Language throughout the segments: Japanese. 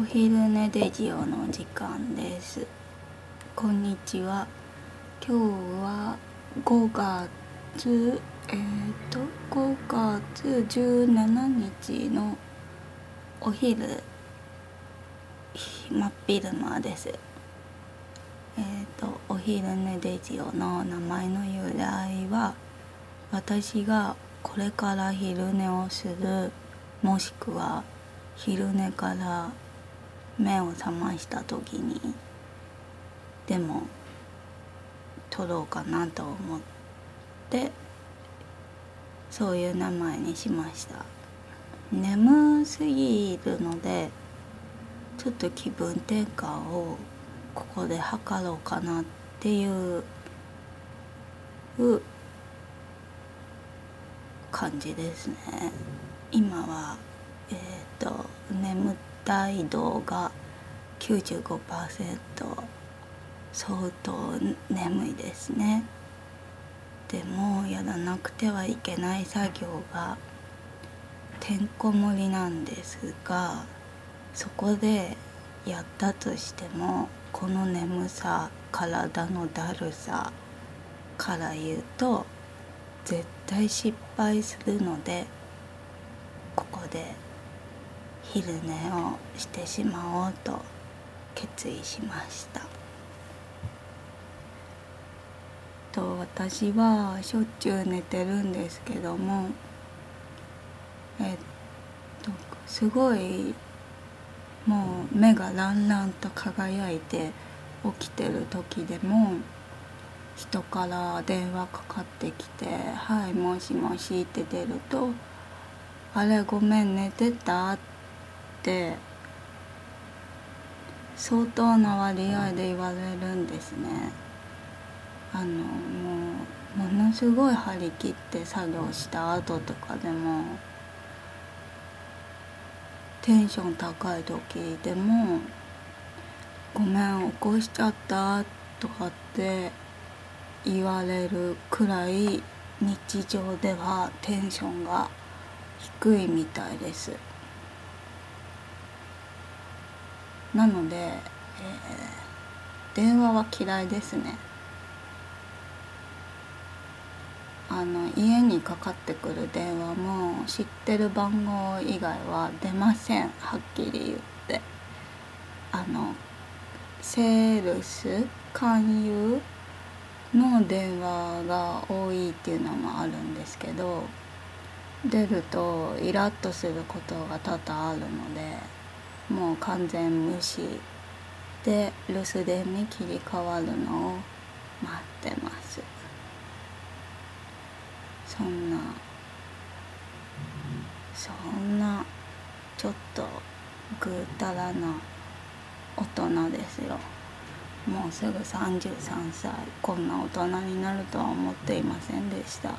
昼寝デジオの時間です。こんにちは。今日は5月5月17日のお昼真っ昼間です。お昼寝デジオの名前の由来は、私がこれから昼寝をする、もしくは昼寝から目を覚ました時にでも撮ろうかなと思って、そういう名前にしました。眠すぎるのでちょっと気分転換をここで図ろうかなっていう感じですね。今は眠たい度が 95%、 相当眠いですね。でもやらなくてはいけない作業がてんこ盛りなんですが、そこでやったとしてもこの眠さ、体のだるさから言うと絶対失敗するので、ここで昼寝をしてしまおうと決意しました。私はしょっちゅう寝てるんですけども、すごいもう目がランランと輝いて起きてる時でも、人から電話かかってきて「はいもしもし」って出ると「あれごめん寝てた?」って相当な割合で言われるんですね。もうものすごい張り切って作業した後とかでも、テンション高い時でも「ごめん起こしちゃった?」とかって言われるくらい日常ではテンションが低いみたいです。なので、電話は嫌いですね。家にかかってくる電話も知ってる番号以外は出ません。はっきり言って、セールス勧誘の電話が多いっていうのもあるんですけど、出るとイラッとすることが多々あるので、もう完全無視で留守電に切り替わるのを待ってます。そんなちょっとぐうたらな大人ですよ。もうすぐ33歳、こんな大人になるとは思っていませんでした。も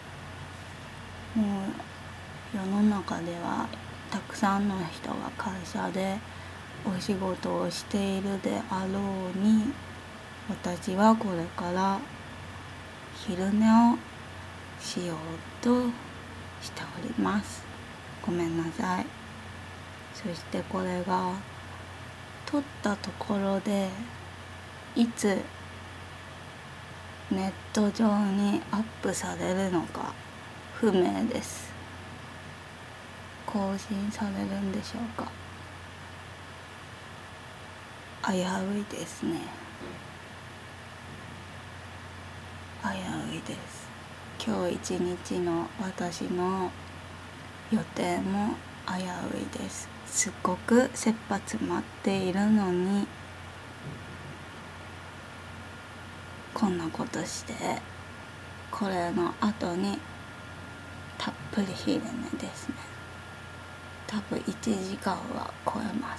う世の中ではたくさんの人が会社でお仕事をしているであろうに、私はこれから昼寝をしようとしております。ごめんなさい。そしてこれが撮ったところでいつネット上にアップされるのか不明です。更新されるんでしょうか。危ういですね。危ういです。今日一日の私の予定も危ういです。すっごく切羽詰まっているのにこんなことして、これの後にたっぷり昼寝ですね。多分1時間は超えます。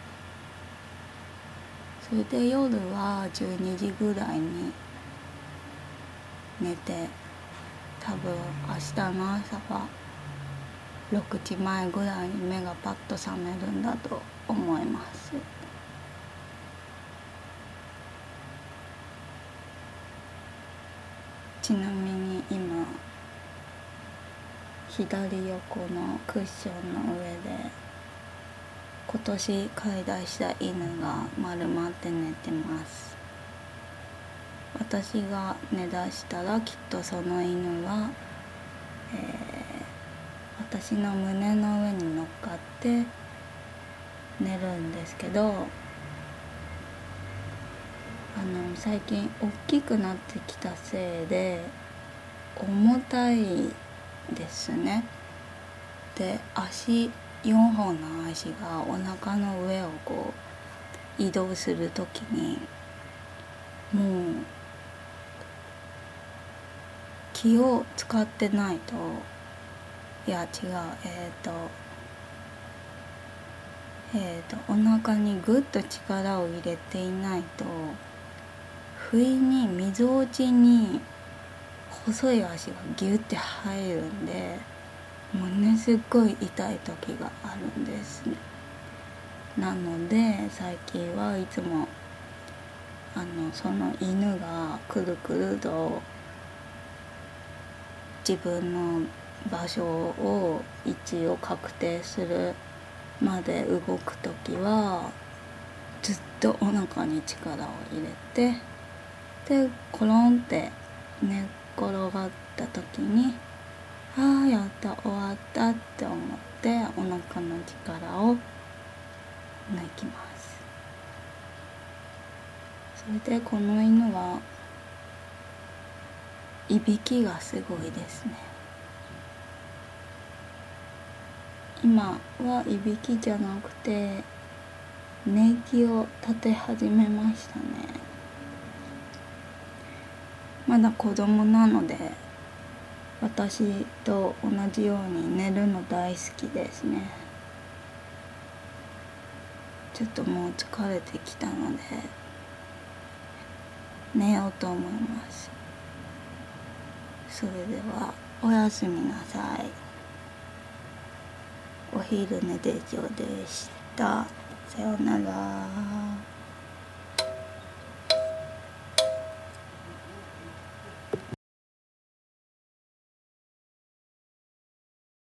それで夜は12時ぐらいに寝て、多分明日の朝は6時前ぐらいに目がパッと覚めるんだと思います。ちなみに今左横のクッションの上で今年飼い出した犬が丸まって寝てます。私が寝だしたらきっとその犬は、私の胸の上に乗っかって寝るんですけど、最近大きくなってきたせいで重たいですね。で、4本の足がお腹の上をこう移動するときにもう気を使ってないと、いや違うお腹にぐっと力を入れていないと不意にみぞおちに細い足がギュッて入るんで、ものすっごい痛い時があるんですね。なので最近はいつもその犬がくるくると自分の場所を位置を確定するまで動くときはずっとお腹に力を入れて、でコロンって寝っ転がったときに、ああやった終わったって思ってお腹の力を抜きます。それでこの犬はいびきがすごいですね。今はいびきじゃなくて寝息を立て始めましたね。まだ子供なので私と同じように寝るの大好きですね。ちょっともう疲れてきたので寝ようと思います。それではおやすみなさい。お昼寝手帳でした。さようなら。